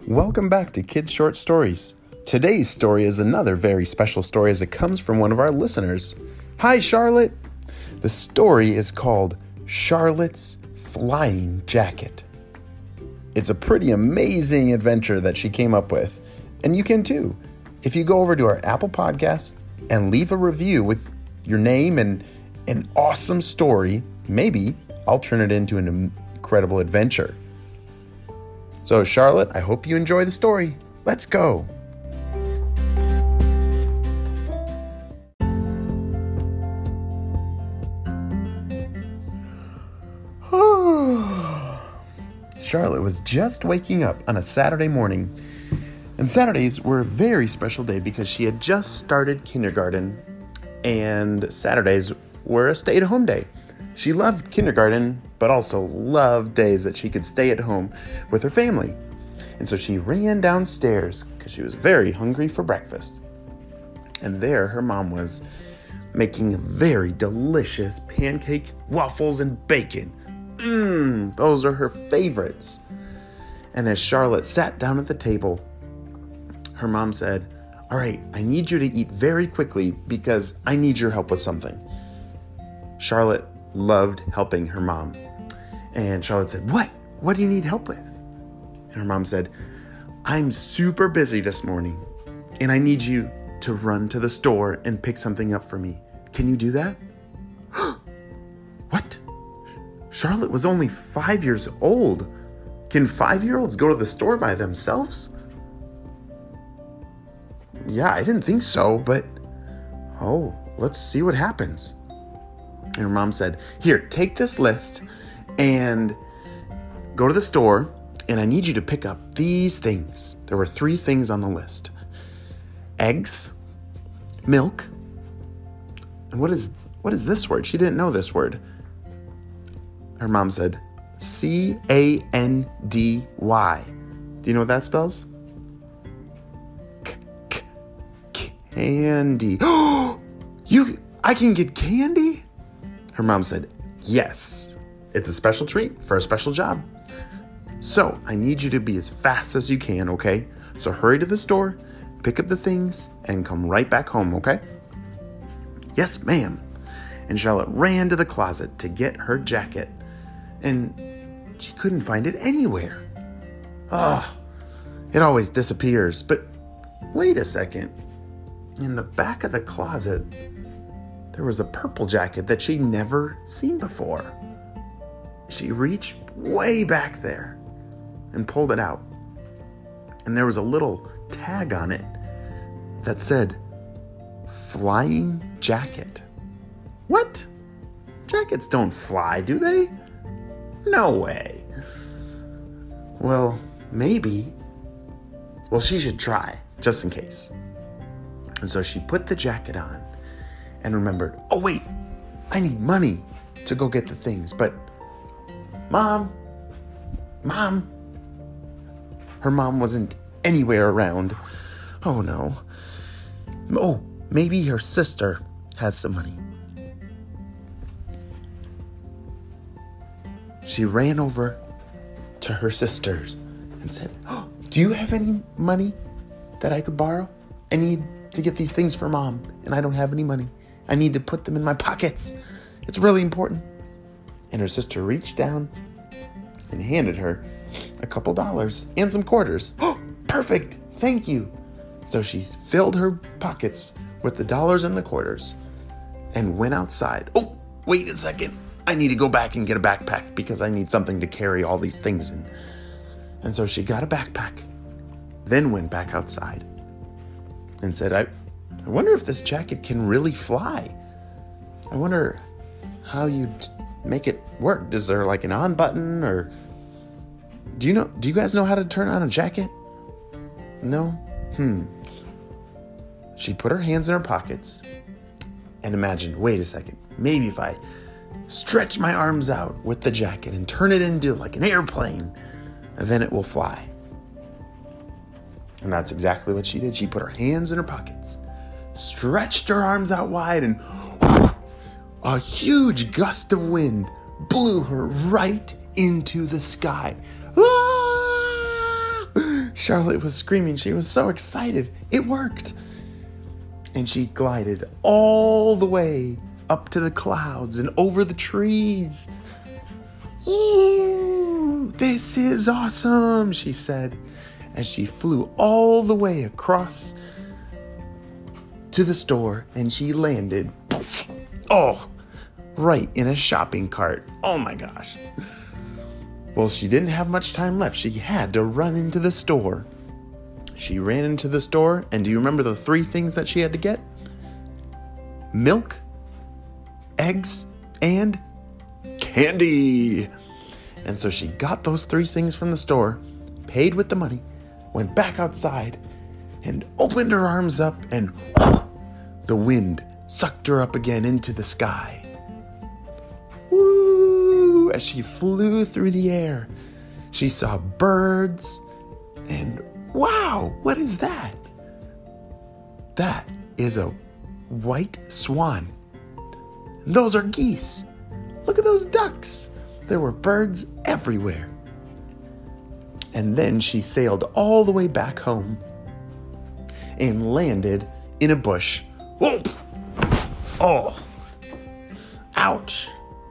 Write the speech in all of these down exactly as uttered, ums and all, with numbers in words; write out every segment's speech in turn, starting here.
Welcome back to Kids Short Stories. Today's story is another very special story as it comes from one of our listeners. Hi, Charlotte. The story is called Charlotte's Flying Jacket. It's a pretty amazing adventure that she came up with, and you can too. If you go over to our Apple Podcast and leave a review with your name and an awesome story, maybe I'll turn it into an incredible adventure. So, Charlotte, I hope you enjoy the story. Let's go. Charlotte was just waking up on a Saturday morning. And Saturdays were a very special day because she had just started kindergarten, and Saturdays were a stay-at-home day. She loved kindergarten, but also loved days that she could stay at home with her family. And so she ran downstairs because she was very hungry for breakfast. And there her mom was making very delicious pancake waffles and bacon. Mmm, those are her favorites. And as Charlotte sat down at the table, her mom said, "All right, I need you to eat very quickly because I need your help with something." Charlotte loved helping her mom. And Charlotte said, "What? What do you need help with?" And her mom said, "I'm super busy this morning, and I need you to run to the store and pick something up for me. Can you do that?" What? Charlotte was only five years old. Can five-year-olds go to the store by themselves? Yeah, I didn't think so, but oh, let's see what happens. And her mom said, "Here, take this list and go to the store, and I need you to pick up these things." There were three things on the list: eggs, milk, and what is what is this word? She didn't know this word. Her mom said, C A N D Y. Do you know what that spells? K- k- candy. Oh, you, I can get candy? Her mom said, "Yes, it's a special treat for a special job. So I need you to be as fast as you can, okay? So hurry to the store, pick up the things, and come right back home, okay?" "Yes, ma'am." And Charlotte ran to the closet to get her jacket, and she couldn't find it anywhere. Ugh, it always disappears. But wait a second. In the back of the closet, there was a purple jacket that she'd never seen before. She reached way back there and pulled it out. And there was a little tag on it that said, "Flying Jacket." What? Jackets don't fly, do they? No way. Well, maybe. Well, she should try, just in case. And so she put the jacket on and remembered, oh wait, I need money to go get the things. But Mom, Mom, her mom wasn't anywhere around. Oh no. Oh, maybe her sister has some money. She ran over to her sisters and said, "Oh, do you have any money that I could borrow? I need to get these things for Mom, and I don't have any money. I need to put them in my pockets. It's really important." And her sister reached down and handed her a couple dollars and some quarters. "Oh, perfect. Thank you." So she filled her pockets with the dollars and the quarters and went outside. Oh, wait a second. I need to go back and get a backpack because I need something to carry all these things in. And so she got a backpack, then went back outside and said, I, I wonder if this jacket can really fly. I wonder how you'd make it work. Is there like an on button, or do you know, do you guys know how to turn on a jacket? No? Hmm. She put her hands in her pockets and imagined, wait a second, maybe if I stretch my arms out with the jacket and turn it into like an airplane, and then it will fly. And that's exactly what she did. She put her hands in her pockets, stretched her arms out wide, and whoosh, a huge gust of wind blew her right into the sky. Ah! Charlotte was screaming. She was so excited. It worked. And she glided all the way up to the clouds and over the trees. Ooh, this is awesome, she said, as she flew all the way across to the store, and she landed, poof, oh, right in a shopping cart. Oh my gosh. Well, she didn't have much time left. She had to run into the store. She ran into the store, and do you remember the three things that she had to get? Milk, eggs, and candy. And so she got those three things from the store, paid with the money, went back outside, and opened her arms up, and whoo, the wind sucked her up again into the sky. Woo! As she flew through the air, she saw birds, and wow, what is that? That is a white swan. And those are geese. Look at those ducks. There were birds everywhere. And then she sailed all the way back home and landed in a bush. Whoop! Oh, ouch.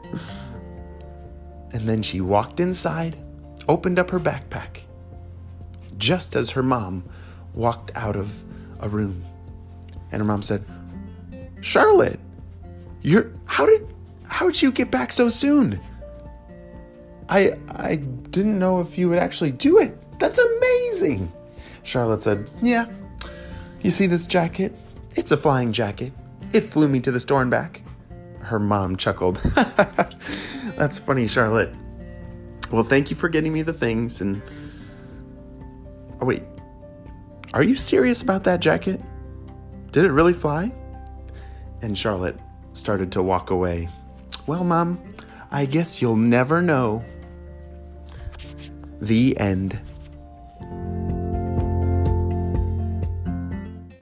And then she walked inside, opened up her backpack, just as her mom walked out of a room. And her mom said, Charlotte, you're, how did, how did you get back so soon? I, I didn't know if you would actually do it. That's amazing. Charlotte said, yeah, you see this jacket? It's a flying jacket. It flew me to the store and back. Her mom chuckled. That's funny, Charlotte. Well, thank you for getting me the things. And oh, wait, are you serious about that jacket? Did it really fly? And Charlotte started to walk away. Well, Mom, I guess you'll never know. The end.